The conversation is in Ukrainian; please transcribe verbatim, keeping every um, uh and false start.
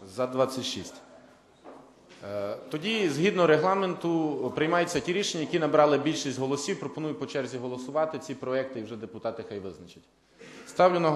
За двадцять шість. Тоді, згідно регламенту, приймаються ті рішення, які набрали більшість голосів. Пропоную по черзі голосувати ці проекти, і вже депутати хай визначать. Ставлю на